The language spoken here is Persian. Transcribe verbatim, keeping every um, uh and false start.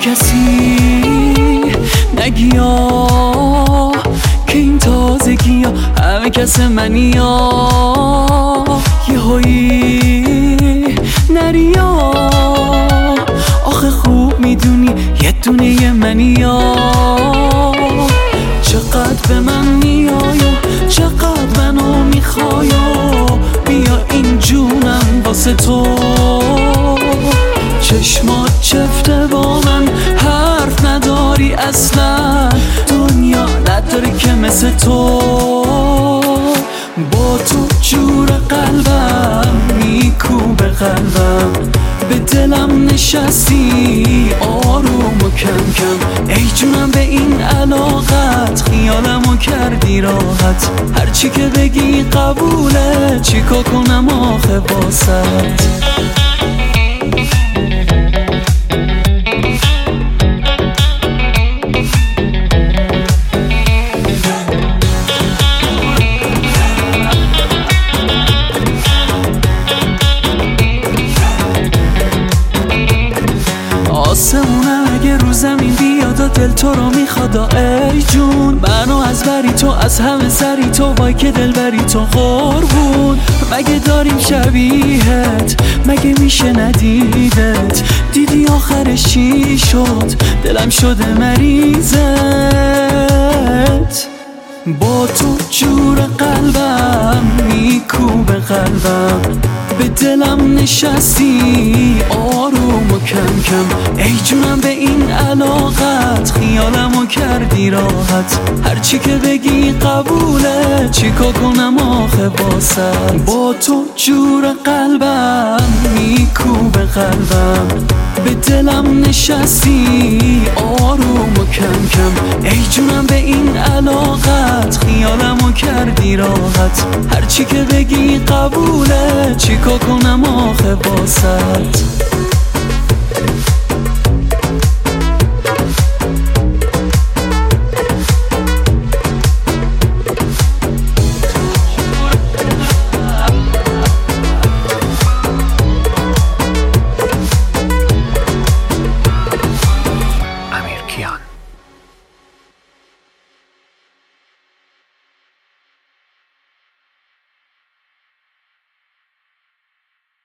کسی نگیا که این تازگی ها همه کس منی ها یه هایی نریا آخه خوب میدونی یه دونه منی ها چقدر به من میای و چقدر منو میخوای و بیا این جونم واسه تو چشمات چفته با من حرف نداری اصلا دنیا نداره که مثل تو با تو جور قلبم میکوبه قلبم به دلم نشستی آروم و کم کم ای جونم به این علاقت خیالمو کردی راحت هرچی که بگی قبوله چیکار کنم آخه باست آسمونم اگه رو زمین بیاد و دل تو رو میخواد ای جون منو از بری تو از همه سری تو وای که دل بری تو قربون مگه داریم شبیهت مگه میشه ندیدت دیدی آخرش چی شد دلم شده مریضت با تو جور قلبم میکوبه قلبم به دلم نشستی آروم و کم کم ای جونم به این علاقت خیالمو کردی راحت هرچی که بگی قبوله چیکار کنم آخه باست با تو جور قلبم میکوبه قلبم به دلم نشستی آروم و کم کم ای جونم به این علاقت خیالمو کردی راحت هرچی که بگی قبوله چیکار کنم آخه باست